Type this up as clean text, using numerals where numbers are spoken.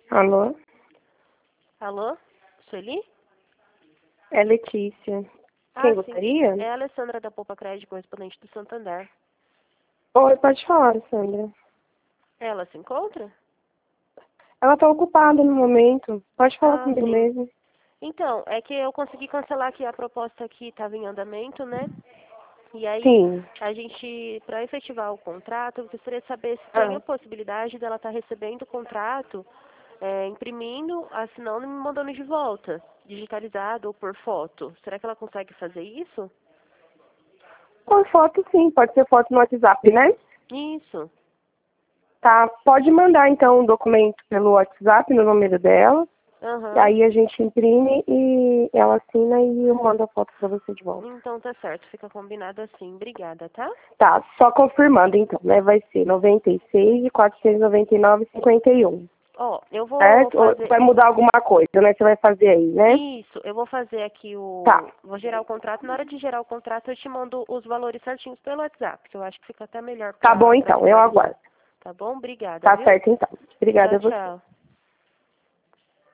Alô? Alô? Sueli? É Letícia. Ah, Quem sim. gostaria? É a Alessandra da Poupa Crédito, correspondente do Santander. Oi, pode falar, Sandra. Ela se encontra? Ela tá ocupada no momento. Pode falar Ah, comigo sim. mesmo. Então, é que eu consegui cancelar aqui a proposta que estava em andamento, né? E aí, Sim. a gente, para efetivar o contrato, eu gostaria de saber se tem Ah, a possibilidade dela estar recebendo o contrato, imprimindo, assinando e me mandando de volta, digitalizado ou por foto. Será que ela consegue fazer isso? por foto sim, pode ser foto no WhatsApp, né? Isso. Tá, pode mandar então um documento pelo WhatsApp no número dela. E Aham. aí a gente imprime e ela assina e eu mando a foto pra você de volta. Então tá certo, fica combinado assim. Obrigada, tá? Tá, só confirmando então, né? Vai ser 96.499,51. Ó, eu vou Certo? Ou fazer vai mudar alguma coisa, né? Você vai fazer aí, né? isso, eu vou fazer aqui Tá. vou gerar o contrato. Na hora de gerar o contrato, eu te mando os valores certinhos pelo WhatsApp, que eu acho que fica até melhor Tá bom pra então, eu visualização. aguardo. Tá bom? Obrigada, Tá viu? certo então. Obrigada Tchau, a você. tchau.